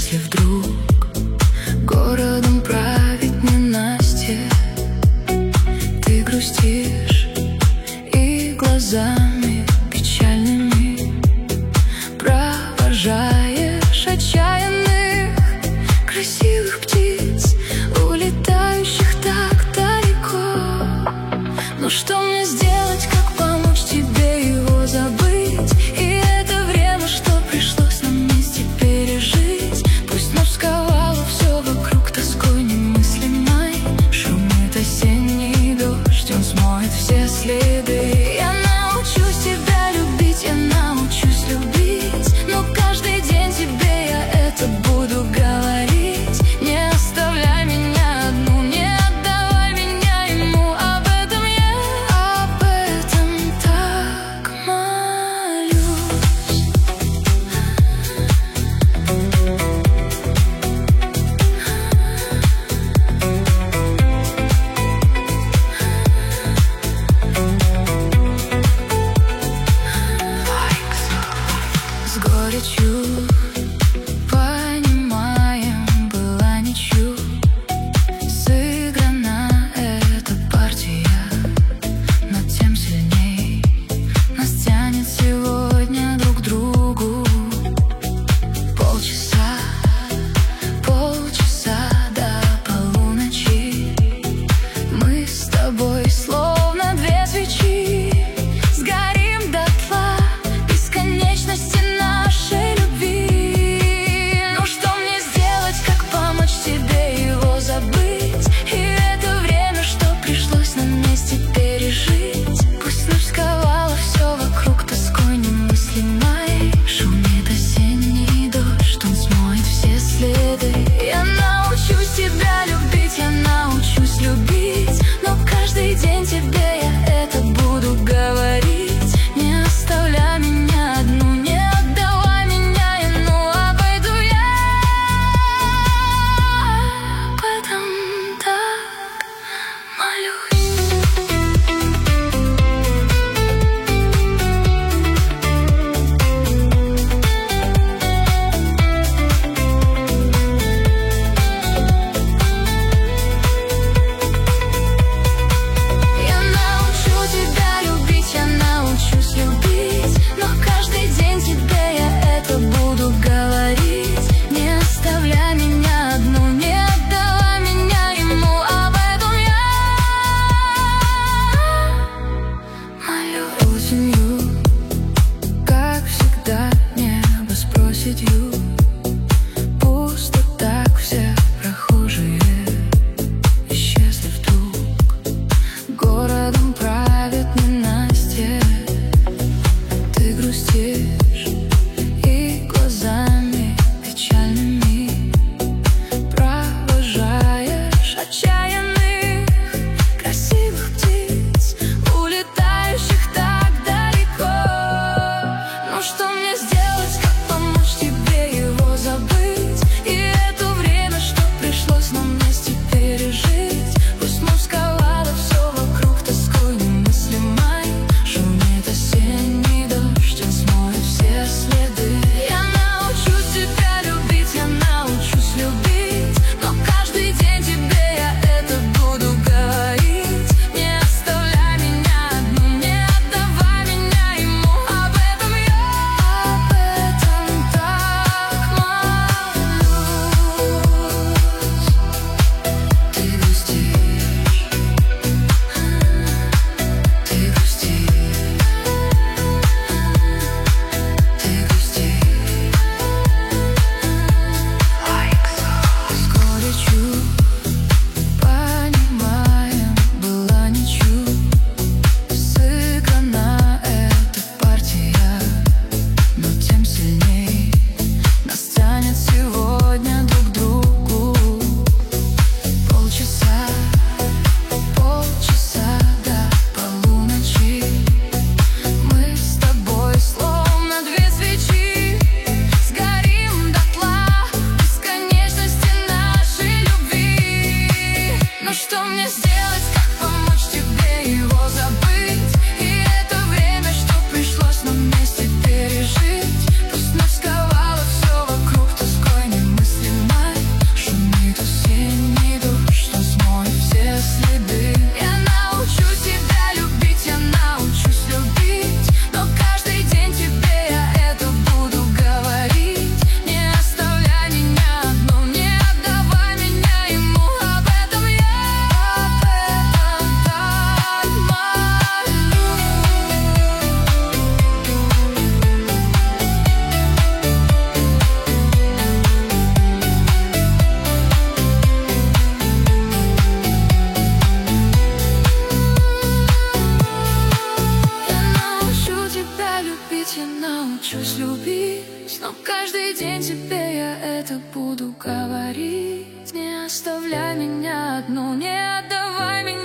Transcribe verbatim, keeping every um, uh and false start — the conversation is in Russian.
если вдруг городом правит ненастье, ты грустишь и глазами печальными провожаешь отчаянных красивых птиц, улетающих так далеко. Но что мне сделать, как помочь тебе его забыть? И это время, что пришлось нам вместе пережить, пусть нас сковало все вокруг тоской немыслимой. Шумит осенний дождь, он смоет все следы. Я научусь тебя любить, я научусь любить, но каждый день тебе я это буду говорить. Не оставляй меня одну, не отдавай меня ему, об этом я, об этом так молюсь. С горечью понимаем, была ничью сыграна эта партия, но тем сильней нас тянет сегодня друг к другу. Полчаса, полчаса до полуночи мы с тобой словно две свечи сгорим дотла бесконечности нашей любви. Ну что мне сделать, как помочь тебе его забыть? И это время, что пришлось нам вместе пережить, пусть нас сковало все вокруг тоской немыслимой. Шумит осенний дождь, он смоет все следы. Я научусь тебя любить, я научусь любить, но каждый день тебе я это буду говорить. Не оставляй меня одну, не отдавай меня ему, обойду я, об этом так молюсь. Я научу тебя любить, я научусь любить, но каждый день тебе я это буду говорить. Не оставляй меня одну, не отдавай меня ему, об этом я молюсь. Осенью, как всегда, небо с проседью, пусто так, все прохожие исчезли вдруг. Городом правит ненастье, ты грустишь и глазами печальными провожаешь отчаянных красивых птиц, улетающих так далеко. Ну что мне сделать, как помочь тебе когда-нибудь я научусь любить, но каждый день тебе я это буду говорить. Не оставляй меня одну, не отдавай меня.